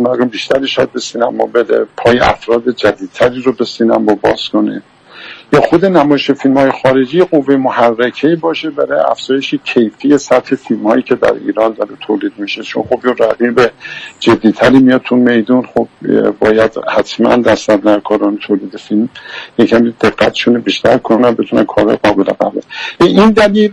علاقه بیشتری شاید به سینما بده، پای افراد جدیدتری رو به سینما باز کنه، یا خود نمایش فیلم‌های خارجی قوه محرکه‌ای باشه برای افزایش کیفی سطح فیلم‌هایی که در ایران داره تولید میشه. چون خب یه رقیب جدی‌تری میاد تو میدون، خب باید حتما دستندرکاران تولید فیلم یکم دقتشون بیشتر کنن، بتونن کار قابل قبول. این دلیل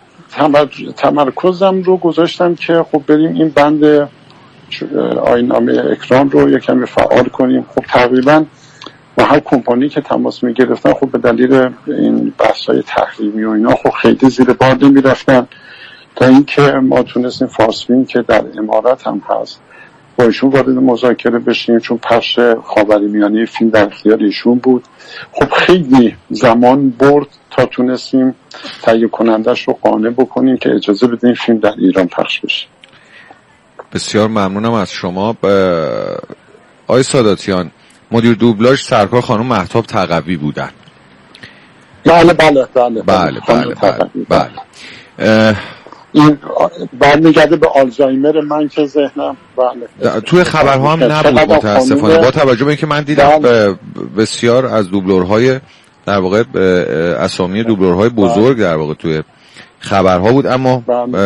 تمرکزم رو گذاشتم که خب بریم این بند آیین‌نامه اکران رو یکم فعال کنیم. خب تقریباً با هر کمپانی که تماس میگرفتن خب به دلیل این بحث‌های تحریمی و اینا خب خیلی زیر بار نمیرفتن، تا اینکه ما تونستیم فارس فیلم که در امارات هم هست با ایشون وارد مذاکره بشیم، چون پخش خاورمیانه فیلم در اختیار ایشون بود. خب خیلی زمان برد تا تونستیم تهیه کنندش رو قانع بکنیم که اجازه بدیم فیلم در ایران پخش بشه. بسیار ممنونم از شما. آقای ساداتیان، مدیر دوبلاژ سرکار خانم مهتاب تقوی بودن. بله. این برمیگرده به آلزایمر من که ذهنم. بله. توی خبرها هم نبود متاسفانه، با توجه به اینکه من دیدم بسیار از دوبلورهای در واقع اسامی دوبلورهای بزرگ در واقع توی خبرها بود، اما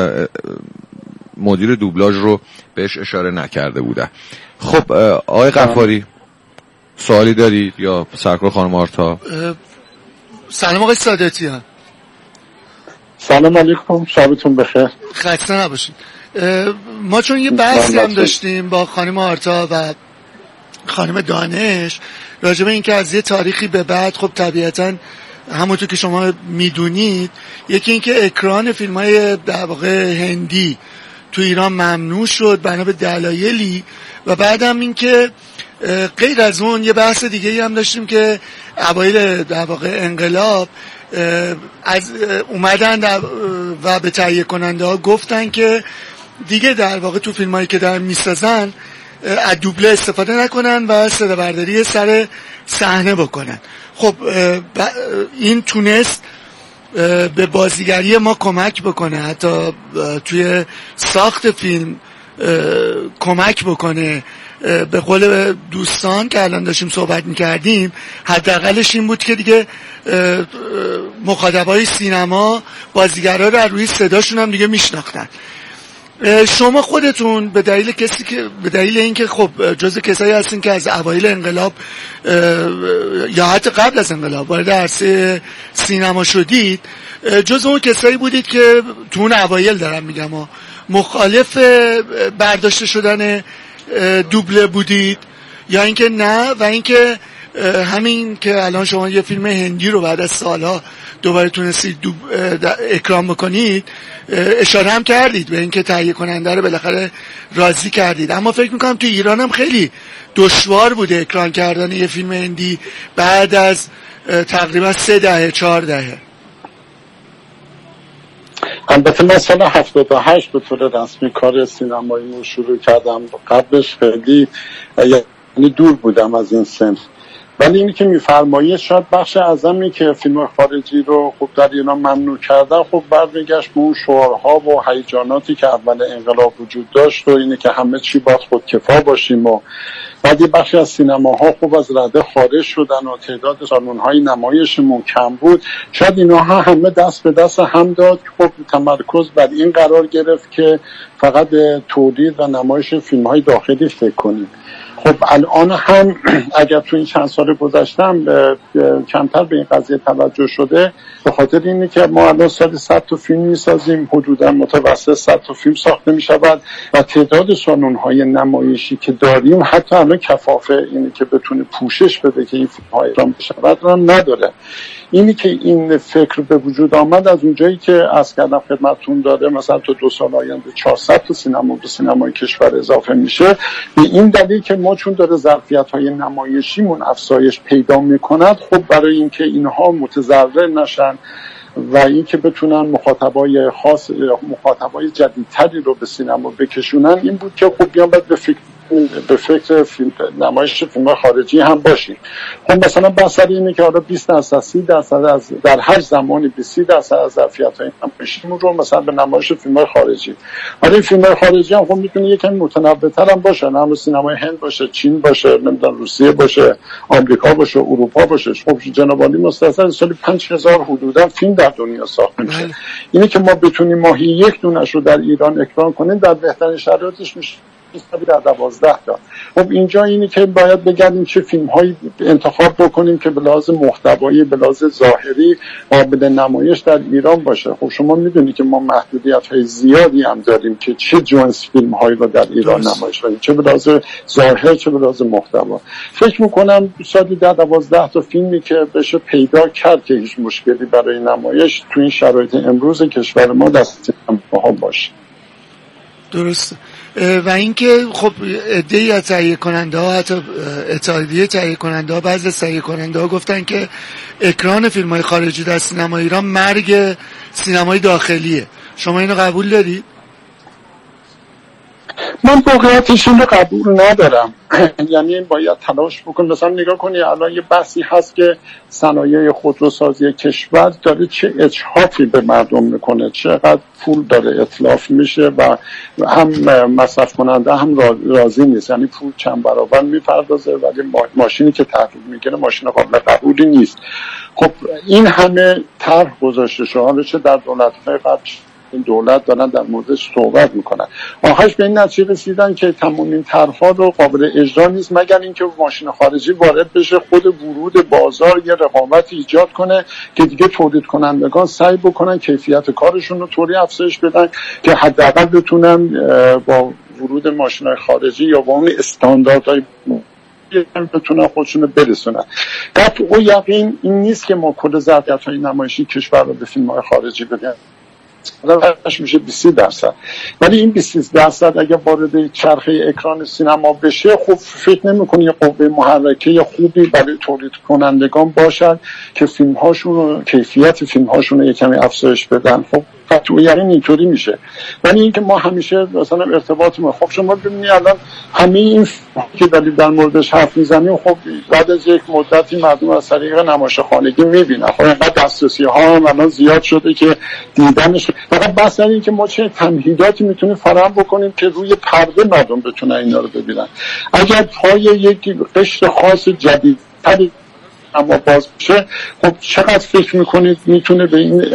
مدیر دوبلاژ رو بهش اشاره نکرده بودن. خب آقای غفاری سوالی دارید یا سرکار خانم آرتا؟ سلام آقای ساداتیان. سلام علیکم، شبتون بخیر. خسته نباشید. ما چون یه بحثی هم داشتیم با خانم آرتا و خانم دانش راجع به این که از یه تاریخی به بعد خب طبیعتاً همونطور که شما میدونید یکی این که اکران فیلم‌های در واقع هندی تو ایران ممنوع شد بنا به دلایلی، و بعدم این که غیر از اون یه بحث دیگه هم داشتیم که اوایل در واقع انقلاب از اومدن و به تهیه کننده ها گفتن که دیگه در واقع تو فیلم هایی که در میسازن از دوبله استفاده نکنن و صدا برداری سر صحنه بکنن. خب این تونست به بازیگری ما کمک بکنه، حتی توی ساخت فیلم کمک بکنه. به قول دوستان که الان داشتیم صحبت میکردیم، حداقلش این بود که دیگه مخاطبای سینما بازیگرا رو روی صداشون هم دیگه میشناختن. شما خودتون به دلیل اینکه خب جزء کسایی هستین که از اوایل انقلاب یا حتی قبل از انقلاب وارد عرصه سینما شدید، جزء اون کسایی بودید که تو اون اوایل دارم میگم مخالف برداشته شدن دوبله بودید یا اینکه نه، و اینکه همین که الان شما یه فیلم هندی رو بعد از سالها دوباره تونستید اکرام بکنید، اشاره هم کردید به اینکه تهیه کننده رو بالاخره راضی کردید. اما فکر میکنم تو ایران هم خیلی دشوار بوده اکران کردن یه فیلم هندی بعد از تقریبا 4 دهه. البته من سال 78 به طور رسمی کار سینمایی رو شروع کردم، قبلش خیلی یعنی دور بودم از این سن. ولی اینی که میفرمایید شاید بخش اعظمی که فیلم خارجی رو خب در ایران ممنوع کردن خب برمیگشت به اون شعارها و هیجاناتی که اول انقلاب وجود داشت و اینی که همه چی باید خودکفا باشیم، و بعد یه بخشی از سینماها خب از رده خارج شدن و تعداد سالن‌های نمایشمون کم بود. شاید اینها همه دست به دست هم داد که خب تمرکز بر این قرار گرفت که فقط به تولید و نمایش فیلم‌های داخلی فکر کنیم. خب الان هم اگر تو این چند سال گذشتم کمتر به این قضیه توجه شده، به خاطر اینه که ما الان سال 100 تا فیلم میسازیم، حدودا متوسط 100 تا فیلم ساخته میشود و تعداد سالن‌های نمایشی که داریم حتی الان کفافه اینه که بتونه پوشش بده که این فیلم‌ها اکرام بشود رو نداره. اینی که این فکر به وجود آمد از اونجایی که از کردم خدمتتون داده مثلا تو 2 سال آینده 400 تا سینما به سینمای کشور اضافه میشه، به این دلیل که ما چون داره ظرفیت‌های نمایشیمون افزایش پیدا میکند، خب برای اینکه اینها متضرر نشن و اینکه بتونن مخاطبای خاص مخاطبای جدیدتری رو به سینما بکشونن، این بود که خب بیان باید به به فکر نمایش فیلم خارجی هم باشیم. خب مثلا بحث اینه که حالا 20% 30% از در هر زمانی 20% از ظرفیت‌های نمایشیمون رو مثلا به نمایش فیلم‌های خارجی. حالا این فیلم‌های خارجی هم خب میتونه یکم متنوع‌تر هم باشه، نه سینمای هند باشه، چین باشه، نمیدونم روسیه باشه، آمریکا باشه، اروپا باشه. خب جناب عالی مستظر سالی 5000 حدودا فیلم در دنیا ساخته میشه. اینه که ما بتونیم ماهی یک دونش رو در ایران اکران کنیم در بهترین شرایطش میشه در 12 تا. خب اینجا اینی که باید بگردیم چه فیلم هایی انتخاب بکنیم که به لحاظ محتوایی به لحاظ ظاهری قابل نمایش در ایران باشه. خب شما میدونید که ما محدودیت های زیادی هم داریم که چه جنس فیلم هایی رو در ایران نمایش بدیم، چه به لحاظ ظاهر چه به لحاظ محتوا. فکر میکنم سالی 12 تا فیلمی که بشه پیدا کرد که هیچ مشکلی برای نمایش تو این شرایط امروز کشور ما دست سینماها باشه. درسته. و اینکه خب عده‌ای از تهیه کننده ها، حتی اتحادیه تهیه کننده ها، بعضی از تهیه کننده ها گفتن که اکران فیلم های خارجی در سینما ایران مرگ سینمای داخلیه. شما اینو قبول دارید؟ من واقعیتشون رو قبول ندارم. یعنی باید تلاش بکن. مثلا نگاه کنی الان یه بحثی هست که صنایع خودروسازی کشور داره چه اجحافی به مردم میکنه، چقدر پول داره اتلاف میشه و هم مصرف کننده هم راضی نیست. یعنی پول چند برابر میپردازه ولی ماشینی که تحویل میگیره ماشین قابل قبولی نیست. خب این همه طرح گذاشته شده چه در دولت‌های قبل این دولت دارن در موردش صحبت میکنن. آخرش به این نتیجه رسیدن که تمام این طرح‌ها رو قابل اجرا نیست مگر اینکه ماشین خارجی وارد بشه، خود ورود بازار یه رقابت ایجاد کنه که دیگه تولید کنندگان سعی بکنن کیفیت کارشون رو طوری افزایش بدن که حداقل بتونن با ورود ماشین‌های خارجی یا با اون استانداردهای بتونن خودشونو برسونن. قطع و یقین این نیست که ما کل ظرفیت‌های نمایشی کشور رو به فیلم‌های خارجی بدیم. درش میشه 20%. ولی این 20% اگه وارد چرخه اکران سینما بشه خب فکر نمی‌کنی قوه محرکه خوبی برای تولید کنندگان باشد که کیفیت فیلم‌هاشون رو یکمی افزایش بدن. خب قطعاً یعنی اینطوری میشه. ولی اینکه ما همیشه مثلا ارتباط ما خب شما ببینید الان همه این که در موردش حرف میزنیم خب بعد از یک مدتی مردم از طریق نمایش خانگی میبینن. خب اینقدر دسترسی‌ها هم الان زیاد شده که دیدنش فقط بحث این که ما چه تمهیداتی میتونیم فراهم بکنیم که روی پرده مردم بتونن اینا رو ببینن. اگر پای یک قشر خاص جدیدتری اما باز بشه خب چقدر فکر میکنید میتونه به این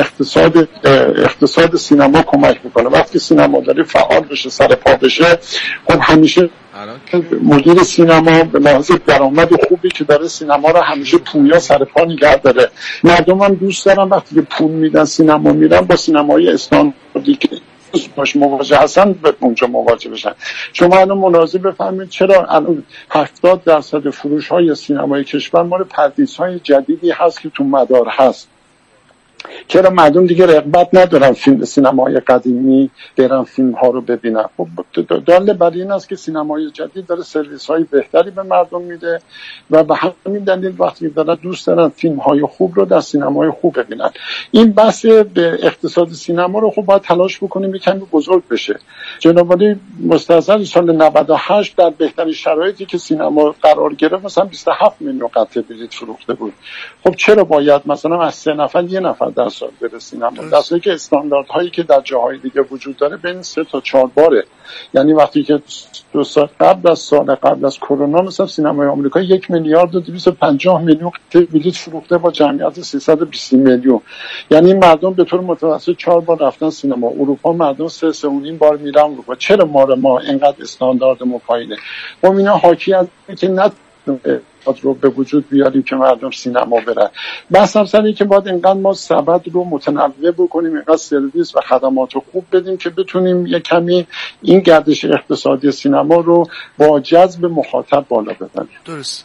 اقتصاد سینما کمک میکنه؟ وقتی سینما داره فعال بشه سر پا بشه خب همیشه مدیر سینما به لحاظ درآمد خوبی که داره سینما رو همیشه پویا سر پا نگه داره. مردم هم دوست دارن وقتی که پول میدن سینما میرن با سینمای استانداردی که باش مواجه هستن به اونجا مواجه بشن. شما الان ملاحظه بفرمایید چرا الان 70% فروش های سینمای کشور مال پردیس‌های جدیدی هست که تو مدار هست. چرا مردم دیگه رغبت ندارن فیلم سینمای قدیمی برن فیلم ها رو ببینن؟ خب دلیل بر این است که سینمای جدید داره سرویس های بهتری به مردم میده و به همین دلیل وقتی دارن دوست دارن فیلم های خوب رو در سینمای خوب ببینن. این بحث به اقتصاد سینما رو خب باید تلاش بکنیم یکمی بزرگ بشه. جناب عالی مستظر سال 98 در بهترین شرایطی که سینما قرار گرفت مثلا 27 میلیون قطعه بلیط فروخته بود. خب چرا باید مثلا از 3 نفر 1 نفر در سال بره سینما؟ در صورتی که استانداردهایی که در جاهای دیگه وجود داره بین 3 تا 4 باره. یعنی وقتی که 2 سال قبل از کرونا مثلا سینمای آمریکا 1 میلیارد و 250 میلیون بلیط فروخته با جمعیت 320 میلیون. یعنی مردم به طور متوسط 4 بار رفتن سینما. اروپا مردم 3.5 بار میرن اروپا. چرا ما اینقدر استانداردمون پایینه؟ خب اینا حاکی از که نه رو به وجود بیاریم که مردم سینما برن. بحث هم سر این که باید اینقدر ما سبد رو متنوع بکنیم، اینقدر سرویس و خدمات رو خوب بدیم که بتونیم یک کمی این گردش اقتصادی سینما رو با جذب مخاطب بالا ببریم. درست.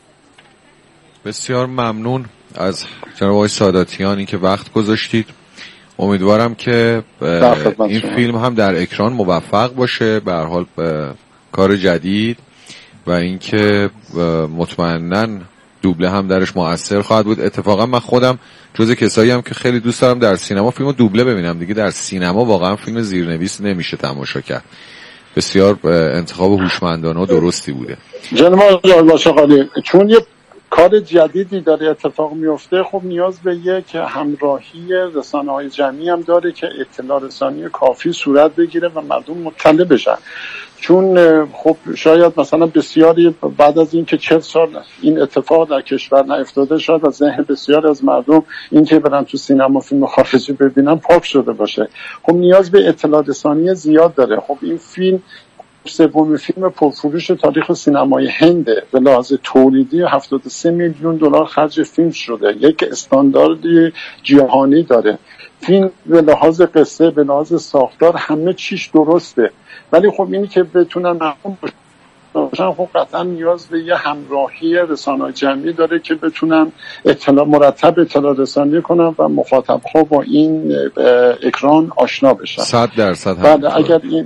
بسیار ممنون از جناب آقای ساداتیان این که وقت گذاشتید. امیدوارم که این فیلم هم در اکران موفق باشه. به هر حال کار جدید و اینکه مطمئناً دوبله هم درش مؤثر خواهد بود. اتفاقا من خودم جز کسایی هم که خیلی دوست دارم در سینما فیلمو دوبله ببینم. دیگه در سینما واقعا فیلم زیرنویس نمیشه تماشا کرد بسیار انتخاب هوشمندانه و درستی بوده. جناب آقای ماشاقالی، چون یه کار جدیدی داره اتفاق میفته، خب نیاز به یک همراهی رسانه‌های جمعی هم داره که اطلاع رسانی کافی صورت بگیره و مردم مطلع بشن. چون خب شاید مثلا بسیاری بعد از این که 40 سال این اتفاق در کشور نیفتاده، شاید از ذهن بسیاری از مردم این که برن تو سینما فیلم خارجی ببینن پاک شده باشه. خب نیاز به اطلاع رسانی زیاد داره. خب این فیلم سومین فیلم پرفروش تاریخ سینمای هنده. به لحاظ تولیدی 73 میلیون دلار خرج فیلم شده. یک استانداردی جهانی داره. فیلم به لحاظ قصه، به لحاظ ساختار همه چیش درسته. ولی خب اینی که بتونن مفهوم باشن، خب قطعا نیاز به یه همراهی رسانه‌های جمعی داره که بتونن مرتب اطلاع رسانی کنن و مخاطب‌ها با این اکران آشنا بشن. 100% بله اگر این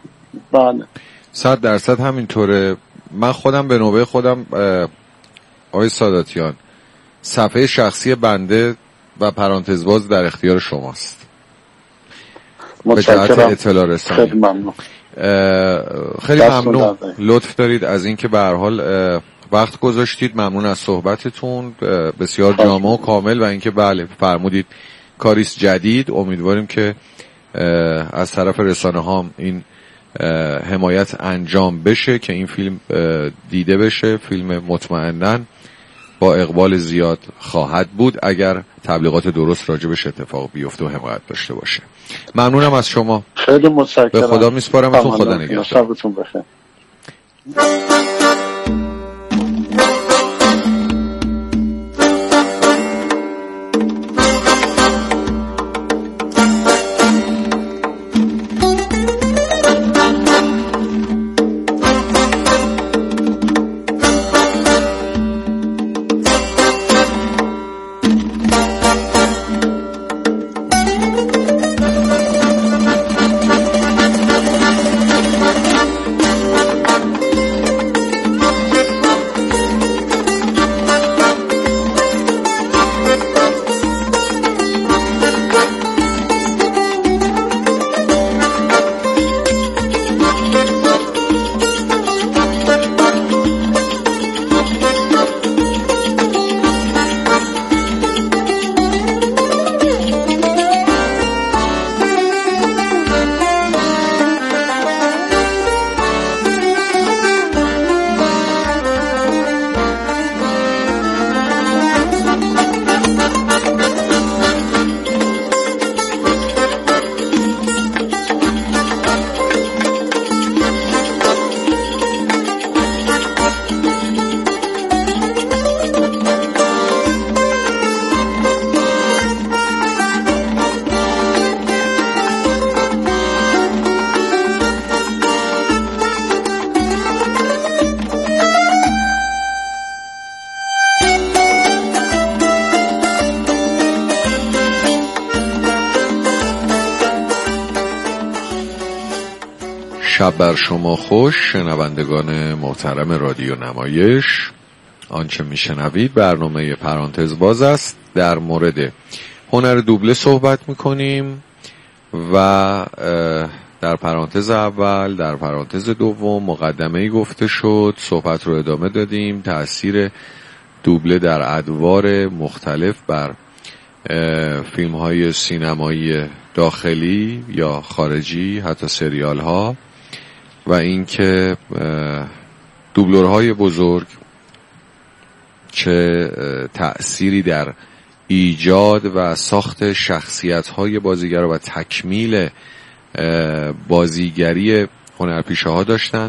100% همینطوره. من خودم به نوبه خودم آقای ساداتیان، صفحه شخصی بنده و پرانتز باز در اختیار شماست به جهت اطلاع رسانی. خیلی ممنون. خیلی ممنون، لطف دارید از اینکه به هر حال وقت گذاشتید. ممنون از صحبتتون، بسیار جامع و کامل، و اینکه بله فرمودید کاریست جدید. امیدواریم که از طرف رسانه ها این حمایت انجام بشه که این فیلم دیده بشه. فیلم مطمئناً با اقبال زیاد خواهد بود اگر تبلیغات درست راجبش اتفاق بیفته و حمایت داشته باشه. ممنونم از شما. خیلی متشکرم. به خدا میسپارمتون. خدا نگهدار. شبتون بخیر. شب بر شما خوش، شنوندگان محترم رادیو نمایش. آنچه میشنوید برنامه پرانتز باز است. در مورد هنر دوبله صحبت میکنیم و در پرانتز اول، در پرانتز دوم مقدمه‌ای گفته شد، صحبت رو ادامه دادیم. تأثیر دوبله در ادوار مختلف بر فیلم‌های سینمایی داخلی یا خارجی، حتی سریال‌ها، و اینکه دوبلورهای بزرگ چه تأثیری در ایجاد و ساخت شخصیت‌های بازیگر و تکمیل بازیگری هنرپیشه‌ها داشتن.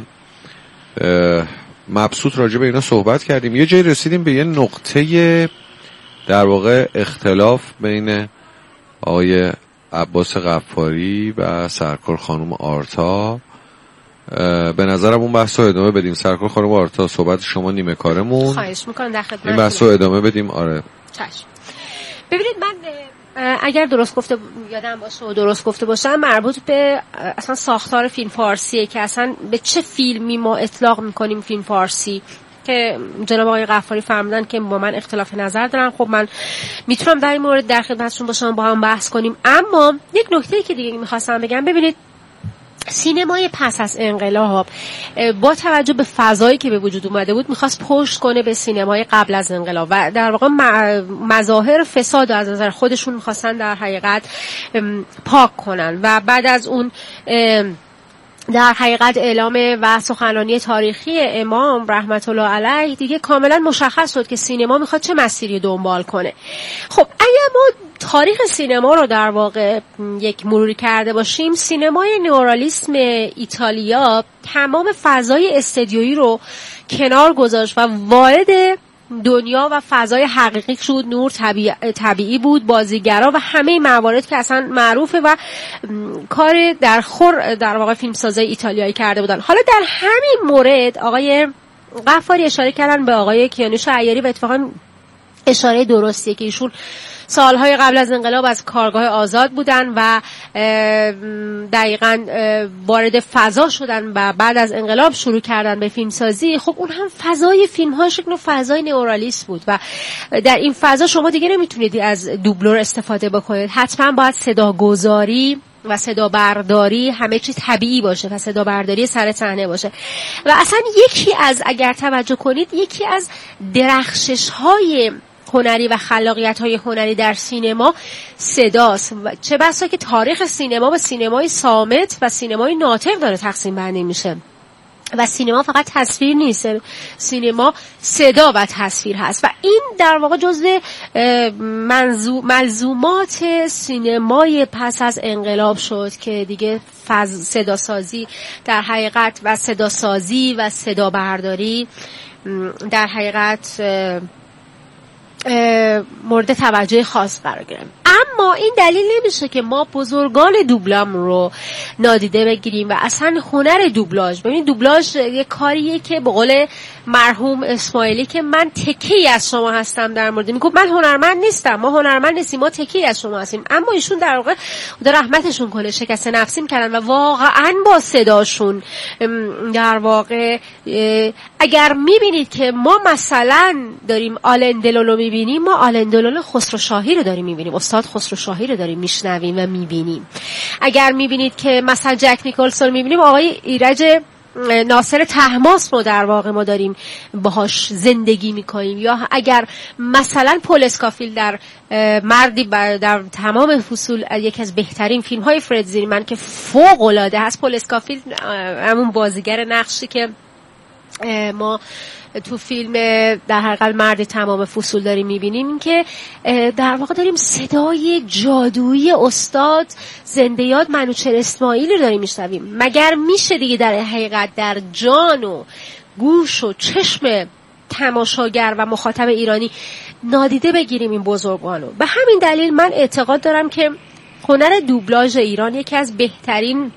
مبسوط راجع به اینا صحبت کردیم. یه جایی رسیدیم به یه نقطه در واقع اختلاف بین آقای عباس غفاری و سرکار خانم آرتا. به نظرم اون بحث رو ادامه بدیم. سرکار خانم آرتا، صحبت شما نیمه کارمون. خواهش میکنم در خدمت. این بحث رو ادامه بدیم. آره چشم. ببینید من اگر یادم باشه و درست گفته باشم، مربوط به اصلا ساختار فیلم فارسیه که اصلا به چه فیلمی ما اطلاق میکنیم فیلم فارسی، که جناب آقای غفاری فرمودن که با من اختلاف نظر دارن. خب من میتونم در این مورد در خدمتشون باشم، با هم بحث کنیم. اما یک نکته که دیگه میخواستم بگم، ببینید سینمای پس از انقلاب با توجه به فضایی که به وجود اومده بود میخواست پشت کنه به سینمای قبل از انقلاب و در واقع مظاهر فساد از نظر خودشون میخواستن در حقیقت پاک کنن و بعد از اون در حقیقت اعلام و سخنرانی تاریخی امام رحمت الله علیه دیگه کاملا مشخص شد که سینما میخواد چه مسیری دنبال کنه. خب اگر ما تاریخ سینما رو در واقع یک مروری کرده باشیم، سینمای نئورالیسم ایتالیا تمام فضای استدیویی رو کنار گذاشت و وارد دنیا و فضای حقیقی شد. نور طبیعی بود، بازیگرا و همه موارد که اصلا معروفه و کار در واقع فیلمسازای ایتالیایی کرده بودن. حالا در همین مورد آقای غفاری اشاره کردن به آقای کیانوش عیاری و اتفاقا اشاره درستیه که ایشون سالهای قبل از انقلاب از کارگاه آزاد بودن و دقیقاً وارد فضا شدن و بعد از انقلاب شروع کردن به فیلمسازی. خب اون هم فضای فیلم‌هاش یک نوع فضای نئورالیسم بود و در این فضا شما دیگه نمیتونید از دوبلور استفاده بکنید، حتما باید صداگذاری و صدا برداری همه چیز طبیعی باشه و صدا برداری سر صحنه باشه و اصلا اگر توجه کنید یکی از درخشش‌های هنری و خلاقیت‌های هنری در سینما صداست. چه بسا که تاریخ سینما به سینمای صامت و سینمای ناطق داره تقسیم بندی میشه و سینما فقط تصویر نیست، سینما صدا و تصویر هست و این در واقع جزء ملزومات سینمای پس از انقلاب شد که دیگه صداسازی در حقیقت و صداسازی و صدا برداری در حقیقت مورد توجه خاص قرار گرفت. اما این دلیل نمیشه که ما بزرگان دوبلام رو نادیده بگیریم و اصلا هنر دوبلاژ، ببینید دوبلاژ یه کاریه که به قول مرحوم اسماعیلی که من تکی از شما هستم در مورد میگم من هنرمند نیستم، ما هنرمند نیستیم، ما تکی از شما هستیم، اما ایشون در واقع خدا رحمتشون کنه شکست نفسی می‌کردن و واقعا با صداشون در واقع اگر میبینید که ما مثلا داریم آلندلو رو میبینیم، ما آلندلو خسرو شاهی رو داریم میبینیم، استاد خسرو شاهی رو داریم میشنویم و میبینیم. اگر میبینید که مثلا جک نیکلسون میبینیم، آقای ایرج ناصر طهماسب رو در واقع ما داریم باهاش زندگی میکنیم. یا اگر مثلا پل اسکافیلد در مردی در تمام فصول یکی از بهترین فیلم های فرد زیرمن که فوق العاده هست، پل اسکافیلد همون بازیگر نقشی که ما تو فیلم در حقیقت مرد تمام فصول داریم میبینیم، این که در واقع داریم صدای جادویی استاد زنده یاد منوچهر اسماعیلی رو داریم میشنویم. مگر میشه دیگه در حقیقت در جان و گوش و چشم تماشاگر و مخاطب ایرانی نادیده بگیریم این بزرگانو؟ به همین دلیل من اعتقاد دارم که هنر دوبلاژ ایران یکی از بهترین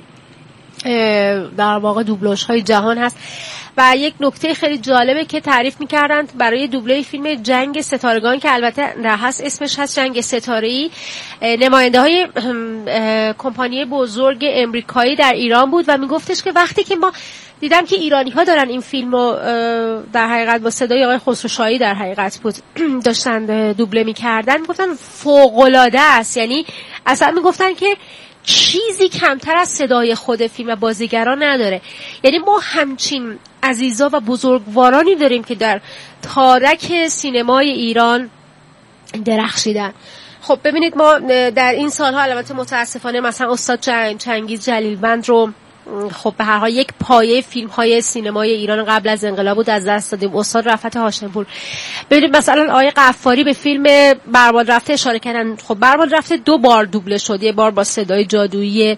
در واقع دوبلاژهای جهان هست. و یک نکته خیلی جالبه که تعریف می‌کردن برای دوبله فیلم جنگ ستارگان که البته هست اسمش هست جنگ ستاره‌ای، نماینده‌های کمپانی بزرگ امریکایی در ایران بود و میگفتش که وقتی که ما دیدم که ایرانی‌ها دارن این فیلمو در حقیقت با صدای آقای خسرو شاهی در حقیقت بود داشتن دوبله می‌کردن، میگفتن فوق‌العاده است. یعنی اصلا میگفتن که چیزی کمتر از صدای خود فیلم و بازیگران نداره. یعنی ما همچین عزیزا و بزرگوارانی داریم که در تارک سینمای ایران درخشیدن. خب ببینید ما در این سالها البته متاسفانه مثلا استاد چنگیز جلیلوند رو خب به هر حال یک پایه فیلم های سینمای ایران قبل از انقلاب بود از دست دادیم. استاد رفعت هاشمپور، ببینید مثلا آقای غفاری به فیلم برباد رفته اشاره کردن. خب برباد رفته 2 بار دوبله شد، یه بار با صدای جادویی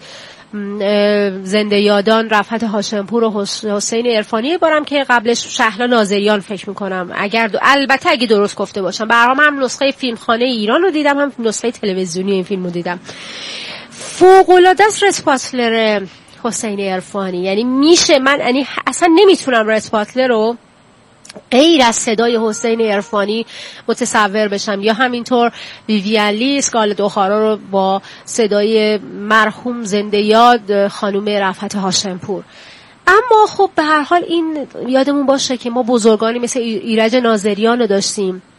زنده یادان رفعت هاشمپور و حسین عرفانی، بارم که قبلش شهلا ناظریان فکر میکنم البته اگه درست گفته باشم. برام هم نسخه فیلمخانه ایران رو دیدم، هم نسخه تلویزیونی این فیلم رو دیدم. فوق العاده است رس پاتلر حسین عرفانی. یعنی میشه من یعنی اصلا نمیتونم رس پاتلر رو غیر از صدای حسین عرفانی متصور بشم، یا همینطور ویویان لی اسکارلت اوخارا رو با صدای مرحوم زنده یاد خانم رفعت هاشمپور. اما خب به هر حال این یادمون باشه که ما بزرگانی مثل ایرج ناظریان رو داشتیم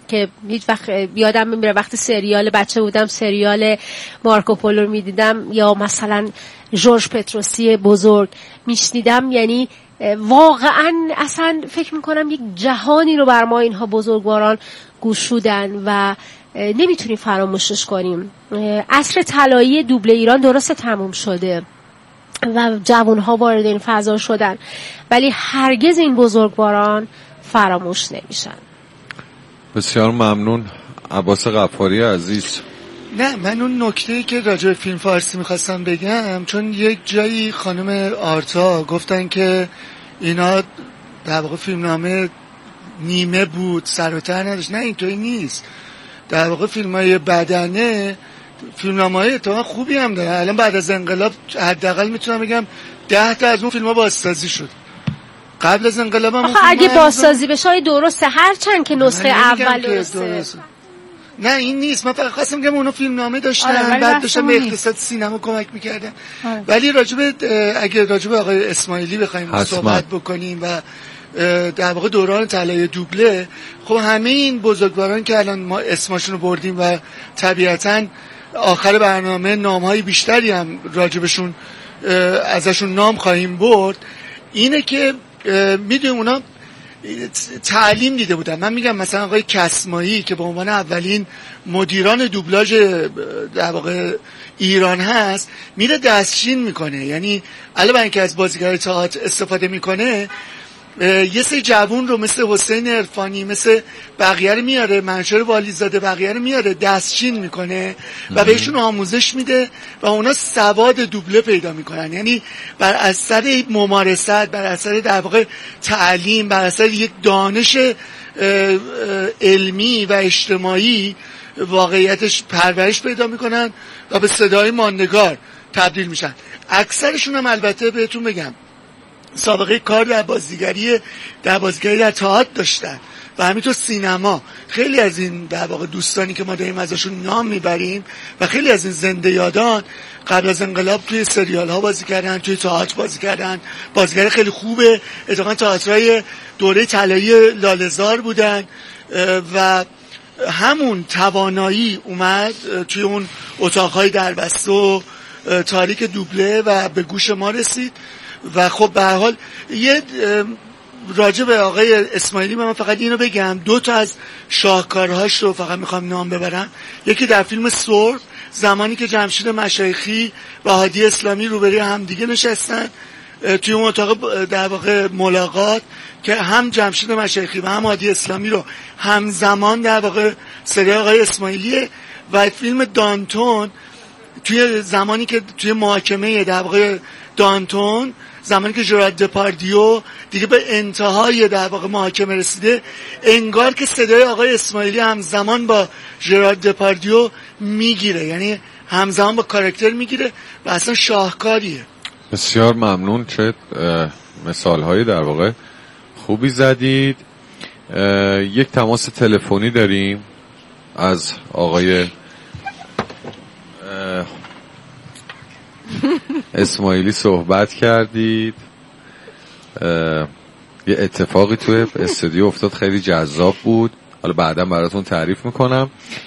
که هیچ وقت یادم نمیره وقتی سریال بچه بودم سریال مارکوپولو رو میدیدم یا مثلا جورج پتروسی بزرگ میشنیدم، یعنی واقعا اصلا فکر میکنم یک جهانی رو بر ما اینها بزرگواران گشودن و نمیتونیم فراموشش کنیم. عصر طلایی دوبل ایران درست تموم شده و جوانها وارد این فضا شدن، ولی هرگز این بزرگواران فراموش نمیشن. بسیار ممنون عباس غفاری عزیز. نه، من اون نکته‌ای که راجع به فیلم فارسی میخواستم بگم، چون یک جایی خانم آرتا گفتن که اینا در واقع فیلمنامه نیمه بود، سر و ته نداشت. نه، اینطوری نیست. در واقع فیلم‌های بدنه فیلمنامه‌های اتفاقا خوبی هم داره. الان بعد از انقلاب حداقل میتونم بگم 10 تا از اون فیلم‌ها بازسازی شد. قبل از انقلاب هم اگه بازسازی بشه درسته، هرچند که نسخه اول درسته. نه این نیست، من فقط خواستم بگم اونا فیلمنامه داشتن، بعد داشتن به اقتصاد سینما کمک میکردن. ولی اگه راجب آقای اسماعیلی بخوایم صحبت بکنیم و در واقع دوران طلایی دوبله، خب همه این بزرگواران که الان ما اسمشون رو بردیم و طبیعتاً آخر برنامه نامهای بیشتری هم راجبشون ازشون نام خواهیم برد، اینه که میدونیم اونا تعلیم دیده بودن. من میگم مثلا آقای کسمایی که به عنوان اولین مدیران دوبلاژ در واقع ایران هست، میره دستچین میکنه، یعنی علاوه بر اینکه از بازیگر تئاتر استفاده میکنه، یه سری جوون رو مثل حسین عرفانی، مثل بقیه رو میاره، منشور والیزاده، بقیه رو میاره دستچین میکنه و بهشون آموزش میده و اونا سواد دوبله پیدا میکنن. یعنی بر اثر ممارست، بر اثر در واقع تعلیم، بر اثر یک دانش علمی و اجتماعی واقعیتش پرورش پیدا میکنن و به صدای ماندگار تبدیل میشن. اکثرشون هم البته بهتون بگم سابقه کار در بازیگری در تئاتر داشتن و همینطور سینما. خیلی از این در واقع دوستانی که ما داریم ازشون نام میبریم و خیلی از این زنده یادان قبل از انقلاب توی سریال ها بازی کردن، توی تئاتر بازی کردن، بازیگر خیلی خوبه. اتفاقا تئاترای دوره طلایی لاله‌زار بودن و همون توانایی اومد توی اون اتاقهای دربسته و تاریک دوبله و به گوش ما رسید. و خب به هر حال یه راجع به آقای اسماعیلی من فقط اینو بگم، 2 تا از شاهکارهاش رو فقط میخوام نام ببرم. یکی در فیلم سرخ، زمانی که جمشید مشایخی و هادی اسلامی روبروی هم دیگه نشستن توی اون اتاق در واقع ملاقات، که هم جمشید مشایخی و هم هادی اسلامی رو همزمان در واقع صدای آقای اسماعیلیه. و فیلم دانتون، توی زمانی که توی محاکمه در واقع دانتون، زمانی که ژرار دپاردیو دیگه به انتهای در واقع محاکمه رسیده، انگار که صدای آقای اسماعیلی همزمان با ژرار دپاردیو میگیره، یعنی همزمان با کاراکتر میگیره و اصلا شاهکاریه. بسیار ممنون، چه مثالهایی در واقع خوبی زدید. یک تماس تلفنی داریم از آقای اسماعیلی صحبت کردید. یه اتفاقی توی استودیو افتاد خیلی جذاب بود، حالا بعدا براتون تعریف میکنم.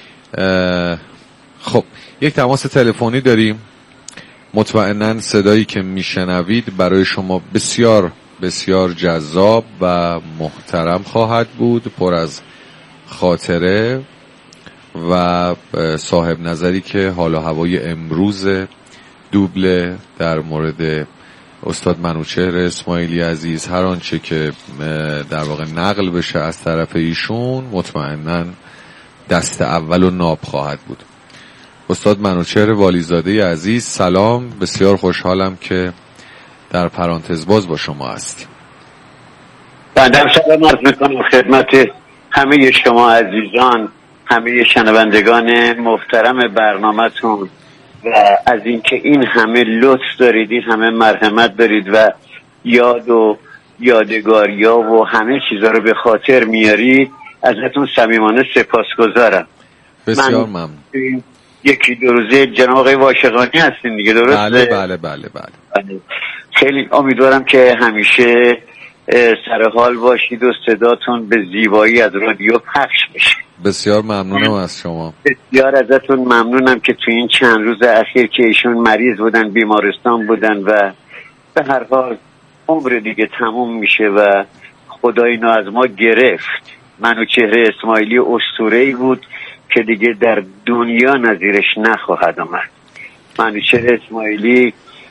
خب یک تماس تلفنی داریم، مطمئناً صدایی که میشنوید برای شما بسیار بسیار جذاب و محترم خواهد بود، پر از خاطره و صاحب نظری که حال و هوای امروز دوبله در مورد استاد منوچهر اسماعیلی عزیز، هر آنچه که در واقع نقل بشه از طرف ایشون، مطمئناً دست اول و ناب خواهد بود. استاد منوچهر والیزاده عزیز، سلام، بسیار خوشحالم که در پرانتز باز با شما هستیم. بنده سلام عرض میکنم خدمت همه شما عزیزان، همه شنوندگان محترم برنامه‌تون، و از اینکه این همه لطف دارید، این همه مرحمت دارید و یاد و یادگاریا و همه چیزا رو به خاطر میارید، ازتون صمیمانه سپاسگزارم. بسیار ممنون. یکی 2 روزه جناب آقای واشقانی هستین دیگه، درسته؟ بله. خیلی امیدوارم که همیشه سر حال باشید و صداتون به زیبایی از رادیو پخش بشه. بسیار ممنونم از شما. بسیار ازتون ممنونم که تو این چند روز اخیر که ایشون مریض بودن، بیمارستان بودن و به هر حال عمر دیگه تموم میشه و خدا اینو از ما گرفت. منوچهر اسماعیلی اسطوره‌ای بود که دیگه در دنیا نظیرش نخواهد آمد. منوچهر اسماعیلی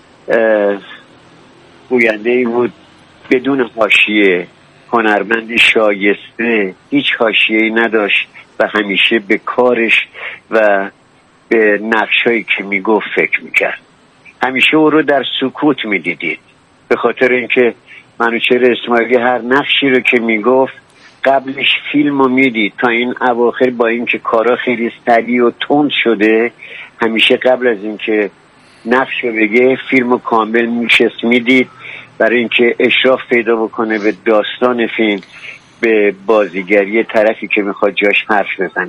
گوینده‌ای بود بدون حاشیه، هنرمندی شایسته، هیچ حاشیه‌ای نداشت و همیشه به کارش و به نقشایی که میگفت فکر میکرد. همیشه او رو در سکوت میدیدید، به خاطر اینکه منوچهر اسماعیلی هر نقشی رو که میگفت قبلش فیلم رو میدید. تا این اواخر با اینکه کارا خیلی سریع و تند شده، همیشه قبل از اینکه نقش رو بگه فیلم رو کامل میشست میدید، برای اینکه اشراف پیدا بکنه به داستان فیلم، به بازیگری طرفی که میخواد جاش حرف بزنه.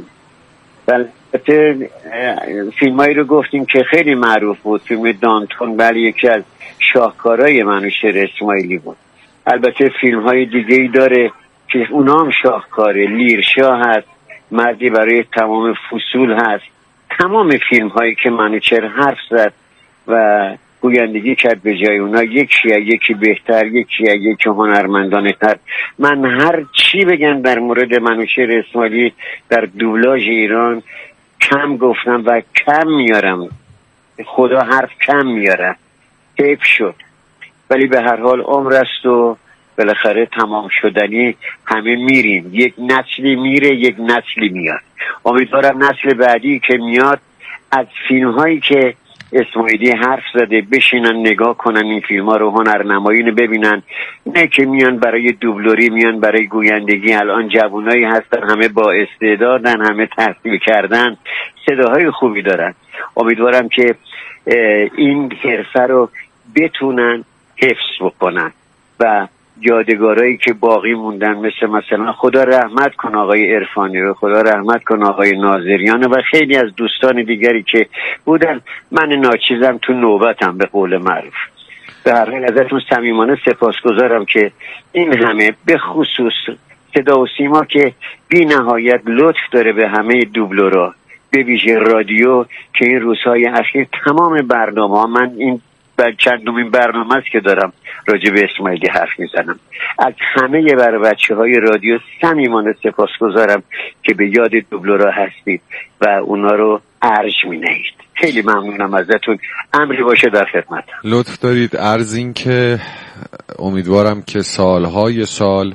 البته فیلمایی رو گفتیم که خیلی معروف بود. فیلم دانتون ولی یکی از شاهکارهای منوچهر اسماعیلی بود. البته فیلم های دیگه ای داره که اونا هم شاهکاره. لیرشاه هست، مردی برای تمام فصول هست. تمام فیلم هایی که منوچهر حرف زد و گویندگی کرد به جای اونا، یکی بهتر، یکی هنرمندانه تر. من هر چی بگن در مورد منوچهر اسماعیلی در دوبلاژ ایران کم گفتم و کم میارم. خدا حرف کم میارم، حیف شد. ولی به هر حال عمر است و بالاخره تمام شدنی. همه میریم، یک نسلی میره، یک نسلی میاد. امیدوارم نسل بعدی که میاد از فیلم هایی که اسماعیلی حرف زده بشینن نگاه کنن این فیلم ها رو، هنرنمایی رو ببینن، نه که میان برای دوبلوری، میان برای گویندگی. الان جوانایی هستن همه با استعدادن، همه تحصیل کردن، صداهای خوبی دارن. امیدوارم که این حرفه رو بتونن حفظ بکنن و یادگارایی که باقی موندن مثلا خدا رحمت کن آقای عرفانی رو، خدا رحمت کن آقای ناظریان و خیلی از دوستان دیگری که بودن. من ناچیزم تو نوبتم به قول معروف. به هر حال ازتون صمیمانه سپاسگزارم که این همه، به خصوص صدا و سیما که بی نهایت لطف داره به همه دوبلورا، به ویژه رادیو که این روزهای اخیر تمام برنامه، من این چندمین برنامه است که دارم راجع به اسماعیلی حرف میزنم، از همه بچه‌های رادیو صمیمانه سپاسگزارم که به یاد دوبلورا هستید و اونا رو ارج می‌نهید. خیلی ممنونم ازتون. امری باشه در خدمتم. لطف دارید. عرض این که امیدوارم که سالهای سال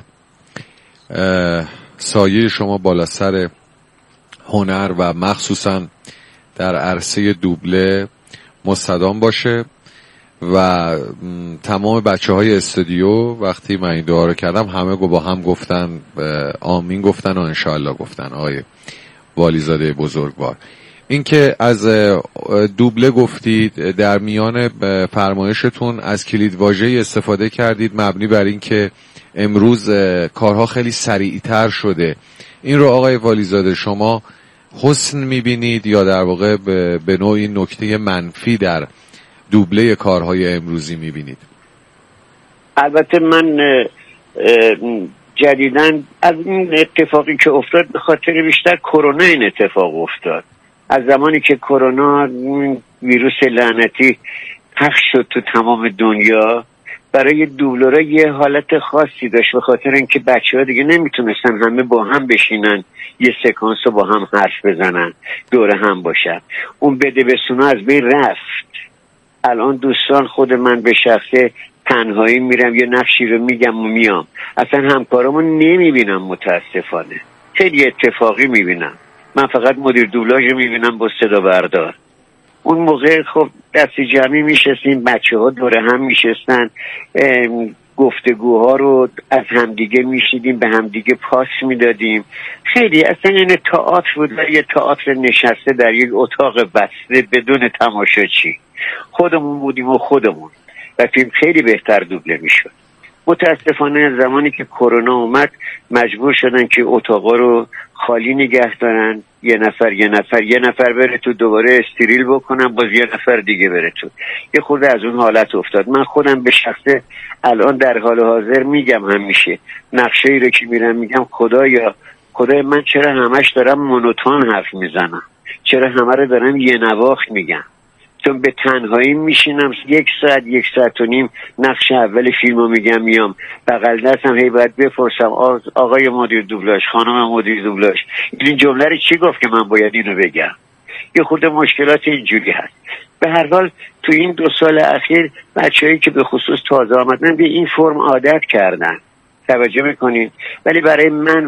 سایه شما بالا سر هنر و مخصوصا در عرصه دوبله مستدام باشه و تمام بچه‌های استودیو وقتی من این دعا رو کردم همه با هم گفتن آمین گفتن و انشاءالله گفتن. آقای والیزاده بزرگوار، این که از دوبله گفتید، در میان فرمایشتون از کلیدواژه‌ای استفاده کردید مبنی بر این که امروز کارها خیلی سریعتر شده. این رو آقای والیزاده شما حسن میبینید یا در واقع به نوعی نکته منفی در دوبله کارهای امروزی میبینید؟ البته من جدیداً از این اتفاقی که افتاد به خاطر بیشتر کرونا این اتفاق افتاد. از زمانی که کرونا ویروس لعنتی پخش شد تو تمام دنیا، برای دوبلورا یه حالت خاصی داشت، به خاطر اینکه بچه‌ها دیگه نمیتونستن همه با هم بشینن یه سکانس رو با هم حرف بزنن، دور هم باشن. اون بده بسونا از بین رفت. الان دوستان، خود من به شخصه تنهایی میرم یه نقشی رو میگم و میام، اصلا همکارامو نمیبینم متاسفانه. خیلی اتفاقی میبینم. من فقط مدیر دوبلاژ میبینم با صدا بردار. اون موقع خب دستی جمعی میشستیم، بچه ها دور هم میشستن، گفتگوها رو از همدیگه میشیدیم، به همدیگه پاس میدادیم. خیلی اصلا این تئاتر بود، یه تئاتر نشسته در یک اتاق بسته بدون تماشاچی. خودمون بودیم و خودمون و فیلم خیلی بهتر دوبله میشد. متاسفانه زمانی که کرونا اومد مجبور شدن که اتاقا رو خالی نگه دارن، یه نفر بره تو دوباره استریل بکنن، باز یه نفر دیگه بره تو. یه خورده از اون حالت افتاد. من خودم به شخصه الان در حال حاضر میگم همیشه نقشه‌ای رو که میرم میگم خدای من چرا همش دارم مونوتون حرف میزنم، چرا همه رو دارم یه نواخت میگم، چون به تنهایی میشینم 1 ساعت و نیم نقش اول فیلمو میگم، میام بغل دستم هی باید بپرسم آقای مدیر دوبلاژ، خانم مدیر دوبلاژ، این جمله رو چی گفت که من باید اینو بگم. یه خورده مشکلات اینجوری هست. به هر حال تو این 2 سال اخیر بچه‌ای که به خصوص تازه آمدن به این فرم عادت کردن، توجه میکنین، ولی برای من